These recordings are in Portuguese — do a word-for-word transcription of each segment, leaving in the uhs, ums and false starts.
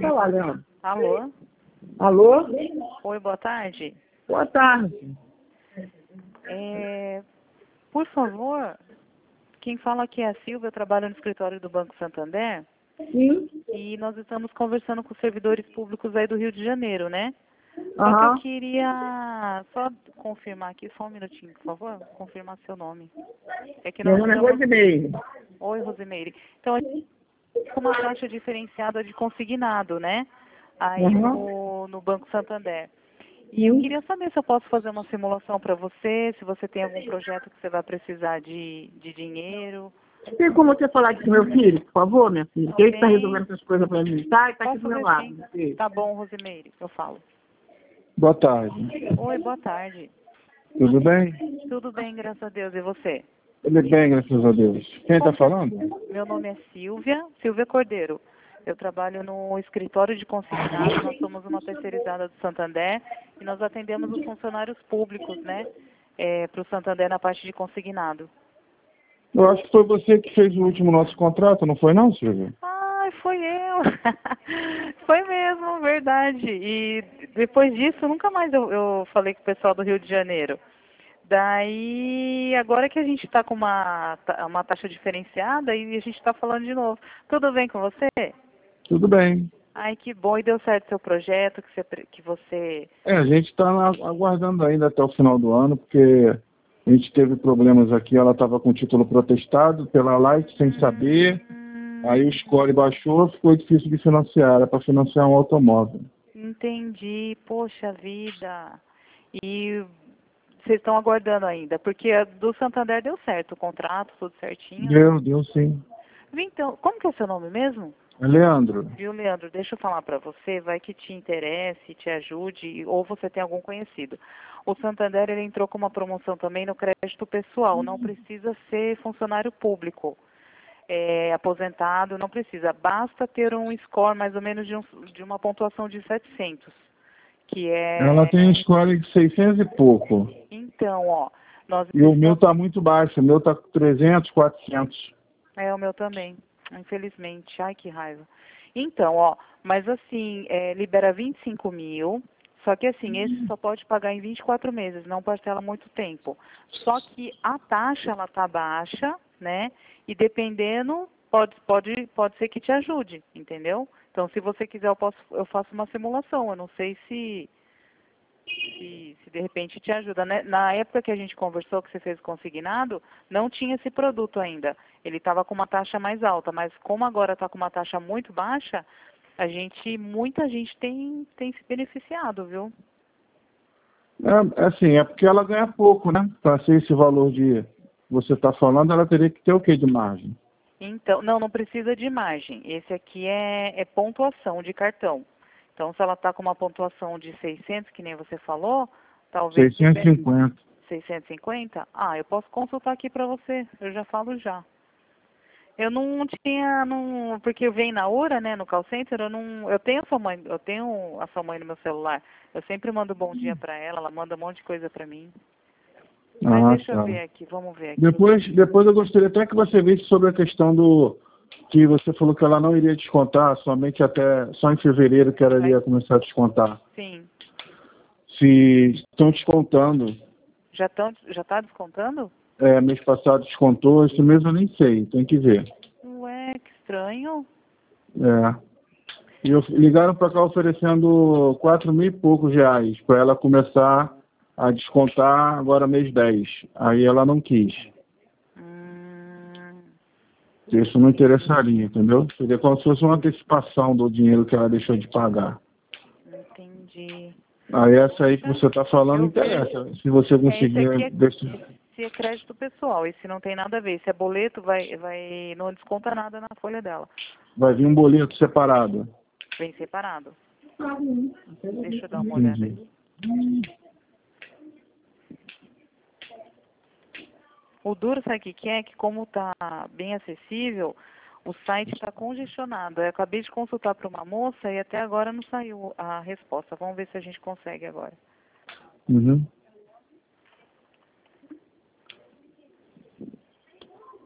falar, Leandro. Alô? Alô? Oi, boa tarde. Boa tarde. É, por favor, quem fala aqui é a Silvia, eu trabalho no escritório do Banco Santander. Sim? E nós estamos conversando com os servidores públicos aí do Rio de Janeiro, né? Só que Aham. eu queria só confirmar aqui, só um minutinho, por favor, confirmar seu nome. É que Meu nós nome é estamos... Rosimeire. Oi, Rosimeire. Então, a gente tem uma taxa diferenciada de consignado, né? Aí Aham. no, no Banco Santander. E eu Sim. queria saber se eu posso fazer uma simulação para você, se você tem algum projeto que você vai precisar de, de dinheiro. Tem como você falar aqui com meu filho, por favor, minha filha? Que ele está Tem. resolvendo essas coisas para mim, tá? E tá aqui do Posso meu ver lado, sim. meu filho. Tá bom, Rosimeire, eu falo. Boa tarde. Oi, boa tarde. Tudo bem? Tudo bem, graças a Deus. E você? Tudo bem, graças a Deus. Quem está Como que é- falando? Meu nome é Silvia, Silvia Cordeiro. Eu trabalho no escritório de consignado, nós somos uma terceirizada do Santander e nós atendemos os funcionários públicos, né, para o Santander na parte de consignado. Eu acho que foi você que fez o último nosso contrato, não foi não, Silvia? Ai, foi eu. Foi mesmo, verdade. E depois disso, nunca mais eu, eu falei com o pessoal do Rio de Janeiro. Daí, agora que a gente está com uma, ta- uma taxa diferenciada e a gente está falando de novo. Tudo bem com você? Tudo bem. Ai, que bom. E deu certo seu projeto que você... pre- Que você... É, a gente está aguardando ainda até o final do ano, porque a gente teve problemas aqui, ela estava com o título protestado pela Light sem saber, Hum, aí o score baixou, ficou difícil de financiar, era para financiar um automóvel. entendi. Poxa vida. E vocês estão aguardando ainda, porque a do Santander deu certo, o contrato, tudo certinho, né? Deu, deu sim. Então, como que é o seu nome mesmo? Leandro, Viu, Leandro? Deixa eu falar para você, vai que te interesse, te ajude, ou você tem algum conhecido. O Santander, ele entrou com uma promoção também no crédito pessoal, não precisa ser funcionário público, é, aposentado, não precisa, basta ter um score mais ou menos de, um, de uma pontuação de setecentos, que ela tem um é... score de seiscentos e pouco. Então, ó, nós E o meu estamos... está muito baixo, o meu está com trezentos, quatrocentos. É, o meu também, infelizmente. Ai, que raiva. Então, ó, mas assim, é, libera vinte e cinco mil, só que assim, esse só pode pagar em vinte e quatro meses, não parcela muito tempo. Só que a taxa, ela tá baixa, né? E dependendo, pode, pode, pode ser que te ajude, entendeu? Então, se você quiser, eu, posso, eu faço uma simulação. Eu não sei se... Se, se de repente te ajuda, né? Na época que a gente conversou, que você fez o consignado, não tinha esse produto ainda. Ele estava com uma taxa mais alta, mas como agora está com uma taxa muito baixa, a gente, muita gente tem, tem se beneficiado, viu? É, assim, é porque ela ganha pouco, né? Para ser esse valor de você está falando, ela teria que ter o quê de margem? Então, não, não precisa de margem. Esse aqui é, é pontuação de cartão. Então, se ela está com uma pontuação de seiscentos, que nem você falou, talvez... seiscentos e cinquenta. seiscentos e cinquenta? Ah, eu posso consultar aqui para você. Eu já falo já. Eu não tinha, não, porque eu venho na hora, né, no call center, eu não, eu tenho a sua mãe, eu tenho a sua mãe no meu celular. Eu sempre mando bom dia para ela, ela manda um monte de coisa para mim. Mas Ah, deixa eu tá. ver aqui, vamos ver aqui. Depois, depois eu gostaria até que você visse sobre a questão do que você falou que ela não iria descontar, somente até só em fevereiro que ela iria começar a descontar. Sim. Se estão descontando, Já estão, já tá descontando? é, mês passado descontou, esse mês eu nem sei, tem que ver. Ué, que estranho. É. E eu, ligaram para cá oferecendo quatro mil e poucos reais para ela começar a descontar agora mês dez. Aí ela não quis. Hum, Isso não interessaria, entendeu? Seria como se fosse uma antecipação do dinheiro que ela deixou de pagar. entendi. Aí essa aí que você está falando Eu vejo. interessa. Se você É, esse conseguir... aqui é, desse- esse é crédito pessoal, esse não tem nada a ver. Esse é boleto, vai, vai, não desconta nada na folha dela. Vai vir um boleto separado. Bem separado. Deixa eu dar uma olhada Entendi. aqui. O duro, sabe o que que é? Que como está bem acessível, o site está congestionado. Eu acabei de consultar para uma moça e até agora não saiu a resposta. Vamos ver se a gente consegue agora. Uhum.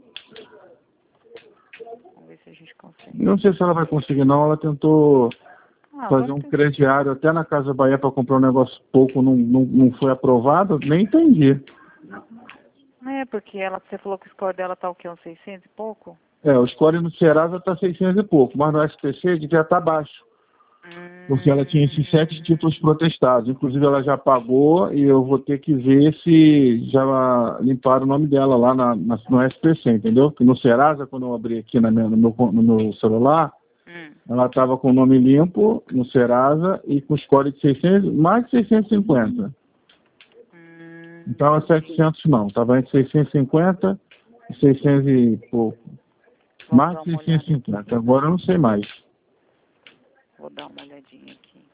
Vamos ver se a gente consegue. Não sei se ela vai conseguir não, ela tentou Ah, fazer vamos um ter... crediário até na Casa Bahia para comprar um negócio pouco, não, não, não foi aprovado, nem entendi. É, porque ela, você falou que o score dela tá o quê? Uns seiscentos e pouco? É, o score no Serasa está seiscentos e pouco, mas no S P C devia estar baixo, porque ela tinha esses sete Hum... títulos protestados. Inclusive ela já pagou e eu vou ter que ver se já limparam o nome dela lá na, na, no S P C, entendeu? Porque no Serasa, quando eu abri aqui na minha, no, meu, no meu celular, Hum. ela estava com o nome limpo no Serasa e com score de seiscentos, mais de seiscentos e cinquenta. Hum... Não estava setecentos não, estava entre seiscentos e cinquenta e seiscentos e pouco. Vamos Mais dar de uma olhada seiscentos e cinquenta, aqui. agora eu não sei mais. Vou dar uma olhadinha aqui.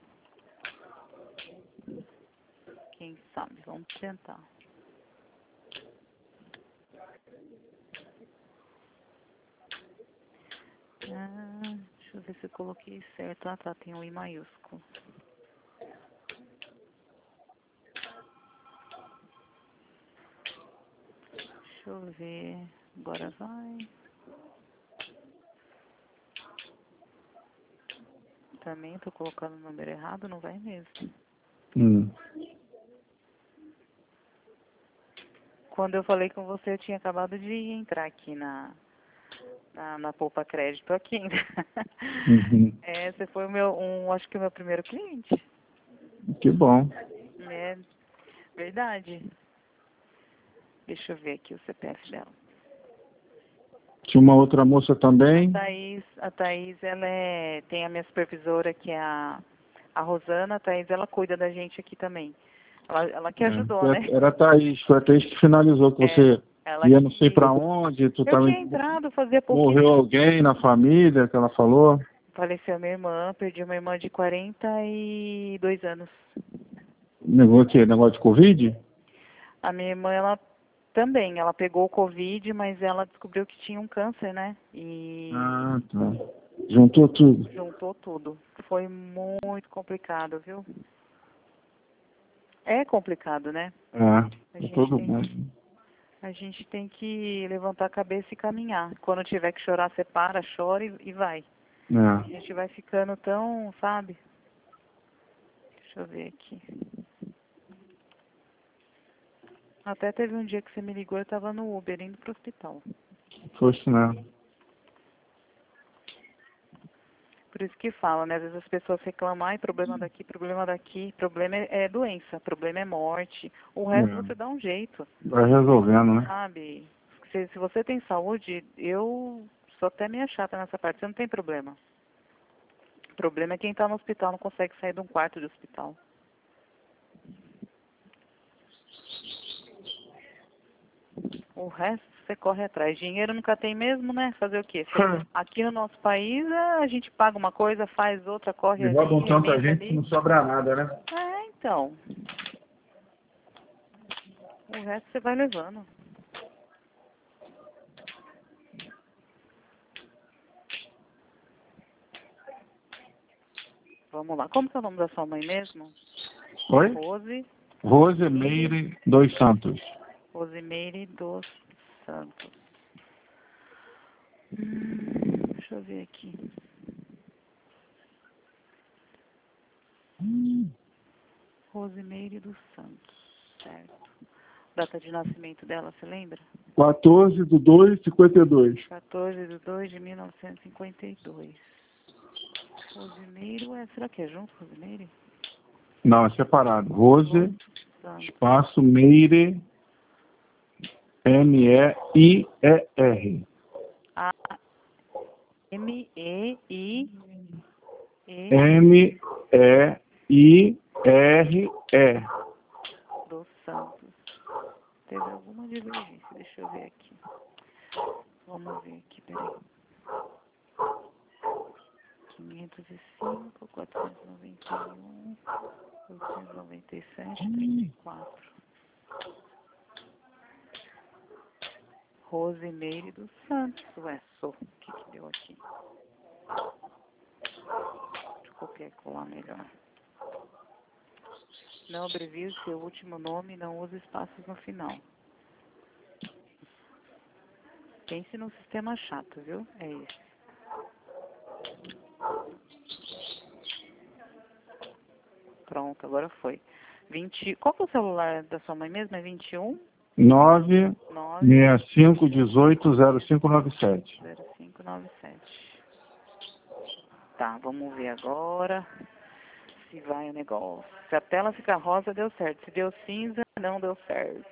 Quem sabe? Vamos tentar. Ah, deixa eu ver se eu coloquei certo. Ah, tá. Tem um I maiúsculo. Deixa eu ver. Agora vai. Também tô colocando o número errado, não vai mesmo. Hum. Quando eu falei com você, eu tinha acabado de entrar aqui na, na, na Poupa Crédito aqui ainda. Uhum. É, você foi o meu, um, acho que o meu primeiro cliente. Que bom. É verdade. Deixa eu ver aqui o C P F dela. Tinha uma outra moça A também. Thaís, a Thaís, ela é, tem a minha supervisora, que é a, a Rosana. A Thaís, ela cuida da gente aqui também. Ela, ela que ajudou, É, né? era a Thaís, foi a Thaís que finalizou, que É, você ela ia não sei que... pra onde, tu Eu tava, tinha entrado, fazia morreu pouquíssimo. alguém na família, que ela falou. Faleceu minha irmã, perdi uma irmã de quarenta e dois anos. Negócio que negócio de Covid? A minha irmã, ela também, ela pegou o Covid, mas ela descobriu que tinha um câncer, né? E Ah, tá. Juntou tudo. juntou tudo. Foi muito complicado, viu? É complicado, né? É, A é gente todo tem mundo. que, a gente tem que levantar a cabeça e caminhar. Quando tiver que chorar, você para, chora e, e vai. A É. gente vai ficando tão, sabe? Deixa eu ver aqui. Até teve um dia que você me ligou, eu tava no Uber indo pro hospital. Fosse não. Por isso que fala, né? Às vezes as pessoas reclamam, ai, problema daqui, problema daqui. Problema é, é doença, problema é morte. O resto É. você dá um jeito, Vai resolvendo, né? sabe? Se, se você tem saúde, eu sou até meio chata nessa parte, você não tem problema. O problema é quem tá no hospital, não consegue sair de um quarto de hospital. O resto você corre atrás. Dinheiro nunca tem mesmo, né? Fazer o quê? Você- aqui no nosso país, a gente paga uma coisa, faz outra, corre E roubam ali, tanta emenda gente que ali. não sobra nada, né? É, então. O resto você vai levando. Vamos lá. Como que é o nome da sua mãe mesmo? Oi? Rose. Rosemeire dos Santos. Rosimeire dos Santos. Hum, deixa eu ver aqui. Rosimeire dos Santos. Certo. Data de nascimento dela, você lembra? quatorze de dois de cinquenta e dois. quatorze de dois de mil novecentos e cinquenta e dois. Rosimeire, ué, será que é junto, Rosimeire? Não, é separado. Rose, Santos. espaço, Meire, M E I E R. A M E I E M E I R E. dos Santos. Teve alguma divergência, deixa eu ver aqui. Vamos ver aqui, peraí. quinhentos e cinco, quatrocentos e noventa e um, oitocentos e noventa e sete, trinta e quatro. Rosimeire dos Santos. Ué, sou. O que que deu aqui? Deixa eu copiar e colar melhor. Não abrevie seu último nome e não use espaços no final. Pense num sistema chato, viu? É esse. Pronto, agora foi. vinte, qual que é o celular da sua mãe mesmo? É vinte e um? nove nove seis cinco um oito zero cinco nove sete. zero cinco nove sete. Tá, vamos ver agora se vai o negócio. Se a tela ficar rosa, deu certo. Se deu cinza, não deu certo.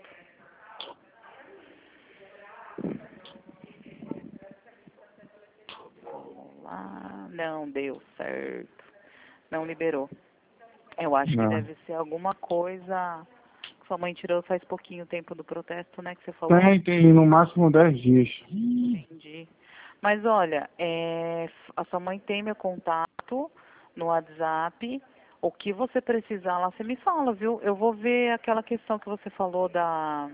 Vamos lá. Não deu certo. Não liberou. Eu acho que Não. deve ser alguma coisa que sua mãe tirou faz pouquinho tempo do protesto, né? Que você falou. Tem, tem no máximo dez dias. Entendi. Mas olha, é, a sua mãe tem meu contato no WhatsApp. O que você precisar lá, você me fala, viu? Eu vou ver aquela questão que você falou da,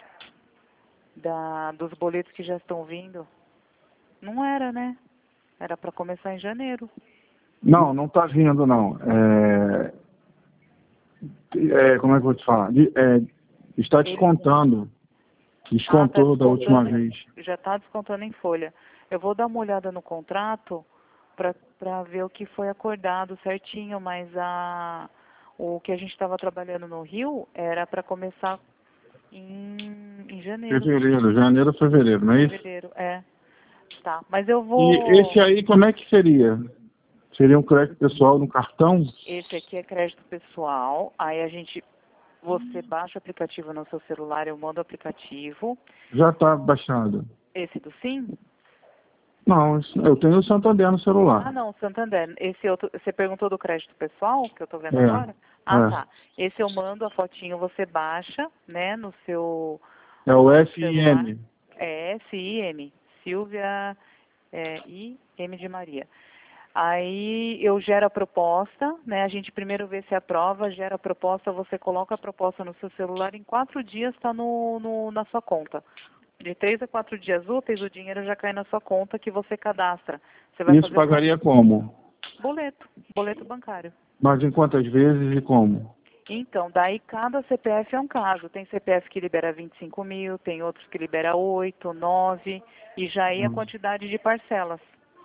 da dos boletos que já estão vindo. Não era, né? Era para começar em janeiro. Não, não está vindo, não. É, é, como é que eu vou te falar? De- é, está descontando. Descontou Ah, tá da última descontando, vez. já está descontando em folha. Eu vou dar uma olhada no contrato para ver o que foi acordado certinho, mas a, o que a gente estava trabalhando no Rio era para começar em, em janeiro. Fevereiro, janeiro, fevereiro, não é isso? Fevereiro, é. Tá, mas eu E vou... esse aí, como é que seria? Seria um crédito pessoal no cartão? Esse aqui é crédito pessoal, aí a gente... Você baixa o aplicativo no seu celular, eu mando o aplicativo. Já está baixado. Esse do Sim? Não, isso- eu tenho o Santander no Ah, celular. não, Santander. Esse outro, você perguntou do crédito pessoal, que eu tô vendo É, agora? Ah, é. tá. Esse eu mando a fotinho, você baixa, né, no seu É o celular. F I M. É S I M, Silvia é, I M de Maria. Aí eu gero a proposta, né, a gente primeiro vê se aprova, gera a proposta, você coloca a proposta no seu celular, em quatro dias está no, no, na sua conta. De três a quatro dias úteis, o dinheiro já cai na sua conta que você cadastra. Você vai Isso fazer o pagaria como? boleto, boleto bancário. Mas em quantas vezes e como? Então, daí cada C P F é um caso. Tem C P F que libera vinte e cinco mil, tem outros que libera oito, nove, e já aí a Hum. quantidade de parcelas,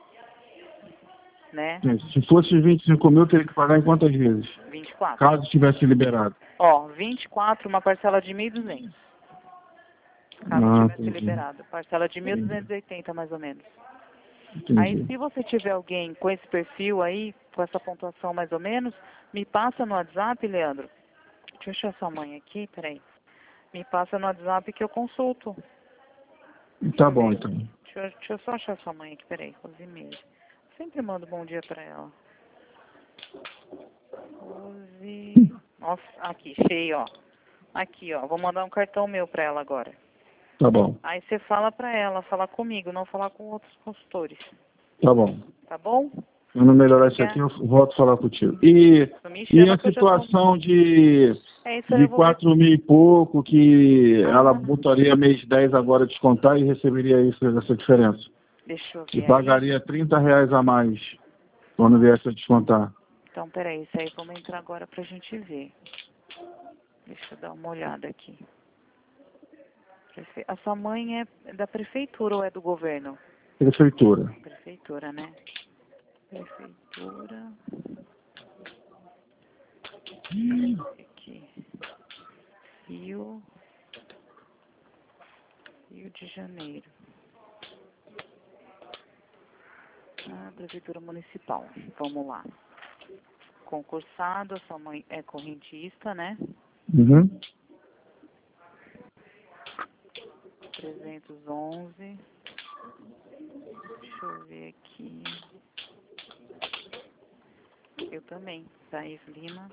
né? Se fosse vinte e cinco mil, teria que pagar em quantas vezes? vinte e quatro. Caso tivesse liberado. Ó, vinte e quatro, uma parcela de mil e duzentos. Caso Ah, tivesse entendi. liberado. Parcela de mil duzentos Entendi. e oitenta, mais ou menos. Aí, Entendi. se você tiver alguém com esse perfil aí, com essa pontuação mais ou menos, me passa no WhatsApp, Leandro. Deixa eu achar sua mãe aqui, peraí. Me passa no WhatsApp que eu consulto. Tá bom, então. Deixa eu, deixa eu só achar sua mãe aqui, peraí, Rosimeire. Sempre mando bom dia pra ela. Rose... Nossa, aqui, cheio, ó. Aqui, ó, vou mandar um cartão meu pra ela agora. Tá bom. Aí você fala pra ela, falar comigo, não falar com outros consultores. Tá bom. Tá bom? Quando melhorar isso aqui, eu volto a falar contigo. E, Me e chama a que eu já tô... situação de, É isso aí, de eu vou ver. quatro mil e pouco, que ela Ah, botaria mês dez agora descontar e receberia isso, essa diferença. deixa eu E ver aí. pagaria trinta reais a mais quando viesse a descontar. Então, peraí, isso aí vamos entrar agora pra gente ver. Deixa eu dar uma olhada aqui. Prefe- A sua mãe é da prefeitura ou é do governo? Prefeitura. Prefeitura, né? Prefeitura. Aqui. Rio. Rio de Janeiro. Ah, Prefeitura Municipal. Vamos lá. Concursado, a sua mãe é correntista, né? Uhum. trezentos e onze. Deixa eu ver aqui. Eu também. Thaís Lima.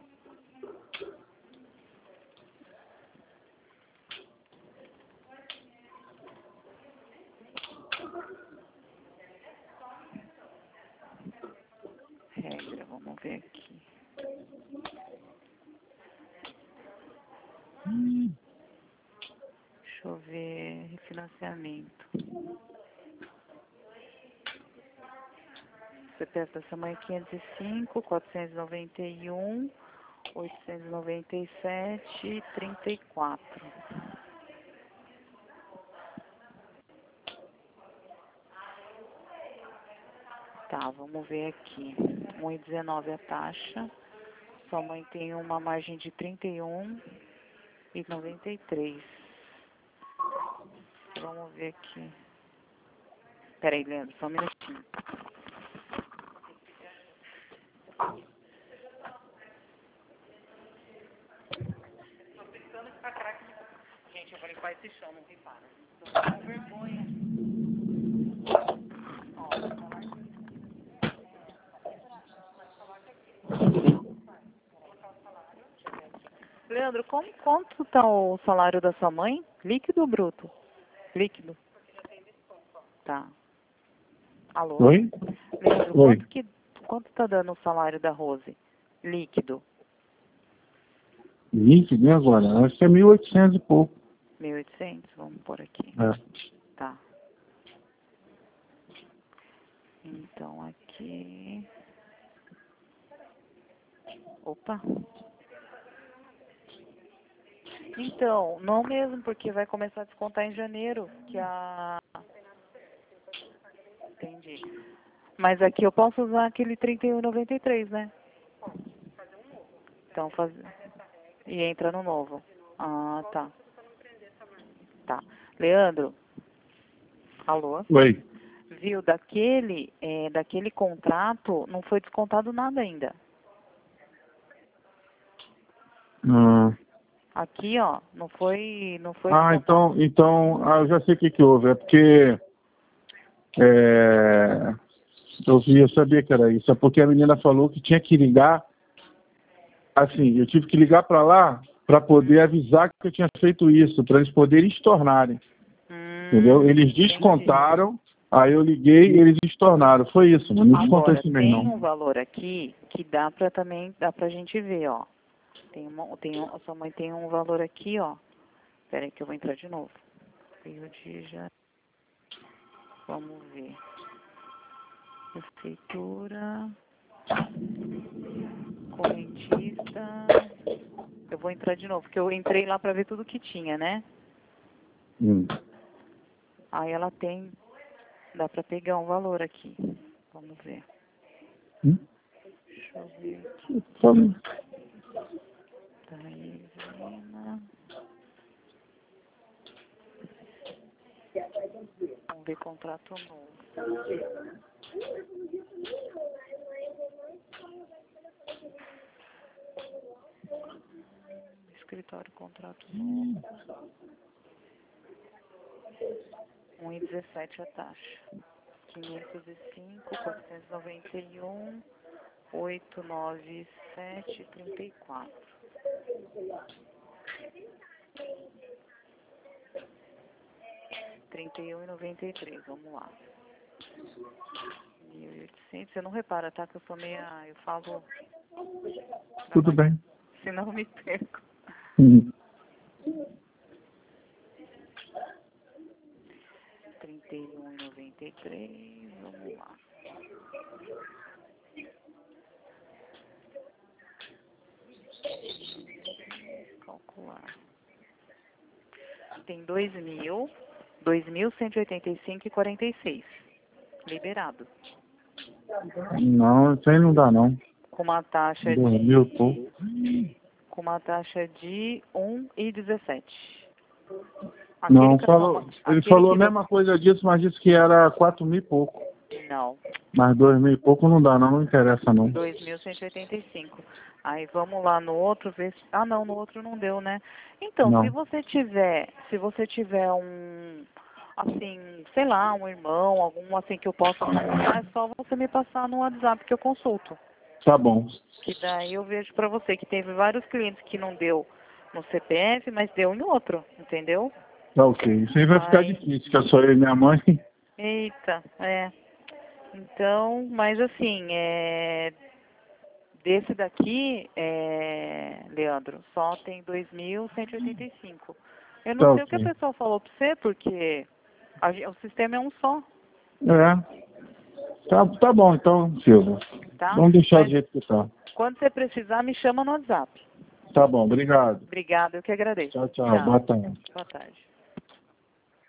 Regra, vamos ver aqui. Deixa eu ver. Refinanciamento. C P F da sua mãe é quinhentos e cinco, quatrocentos e noventa e um, oitocentos e noventa e sete, trinta e quatro. Tá, vamos ver aqui. um e dezenove a taxa. Sua mãe tem uma margem de trinta e um e noventa e três. Vamos ver aqui. Peraí, Leandro, só um minutinho. Gente, eu vou limpar esse chão, não repara. Tô com vergonha. Leandro, como, quanto está o salário da sua mãe? Líquido ou bruto? Líquido. Tá. Alô? Oi? Leandro, Oi. quanto que quanto tá dando o salário da Rose? Líquido. Líquido, né, agora? Acho que é mil e oitocentos e pouco. mil e oitocentos, vamos por aqui. É. Tá. Então, aqui... Opa. Então, não mesmo, porque vai começar a descontar em janeiro, que a... Entendi. Mas aqui eu posso usar aquele trinta e um e noventa e três, né? Então, faz... E entra no novo. Ah, tá. Tá. Leandro? Alô? Oi. Viu, daquele, é, daquele contrato não foi descontado nada ainda. Ah, Aqui, ó, não foi, não foi ah descontado. então, então ah, eu já sei o que, que houve. É porque é, eu, vi, eu sabia que era isso. É porque a menina falou que tinha que ligar. Assim, eu tive que ligar para lá para poder avisar que eu tinha feito isso, para eles poderem estornarem. Hum, Entendeu? Eles entendi. descontaram, aí eu liguei e eles estornaram. Foi isso, não me descontou Agora, esse mês tem não. um valor aqui que dá pra também, dá pra gente ver, ó. Tem uma, tem um, a sua mãe tem um valor aqui, ó. Espera aí que eu vou entrar de novo. Rio de Janeiro. Vamos ver. Prefeitura. Correntista. Eu vou entrar de novo, porque eu entrei lá pra ver tudo que tinha, né? Hum. Aí ela tem, dá pra pegar um valor aqui. Vamos ver. Hum? Deixa eu ver aqui. Fala. Taizina. Vamos ver contrato novo. Escritório, contrato novo. um e dezessete a taxa. quinhentos e cinco, quatrocentos e noventa e um, oitocentos e noventa e sete, trinta e quatro. trinta e um e noventa e três, vamos lá. mil e oitocentos, você não repara, tá? Que eu sou meia, eu falo... Tudo bem. Senão eu me perco. Hum. trinta e um e noventa e três, vamos lá. Calcular. Tem dois mil, dois mil cento e oitenta e cinco e quarenta e seis. Liberado. Não, isso aí não dá não. Com uma taxa Dois de... mil, pô. Com uma taxa de um e dezessete. Não, que a falou, sua mãe- ele aquele falou a que mesma coisa disso, mas disse que era quatro mil e pouco. você- Não. Mas dois mil e pouco não dá não, não interessa não. dois mil cento e oitenta e cinco. Aí vamos lá no outro, ver se... Ah, não, no outro não deu, né? Então, Não. se você tiver, se você tiver um, assim, sei lá, um irmão, algum assim que eu possa consultar, é só você me passar no WhatsApp que eu consulto. Tá bom. Que daí eu vejo pra você que teve vários clientes que não deu no C P F, mas deu em outro, entendeu? Tá ok. Isso aí vai ficar Ai. difícil, que é só eu e minha mãe. Eita, é. Então, mas assim, é... desse daqui, é... Leandro, só tem dois mil cento e oitenta e cinco. Eu não Tá sei o que a ok. pessoa falou pra você, porque a gen- o sistema é um só, É. Tá, tá bom então, Silvia. tá? Vamos deixar Mas do jeito que tá. quando você precisar, me chama no WhatsApp. Tá bom, obrigado. Obrigada, eu que agradeço. Tchau, tchau. Boa tarde. Boa tarde.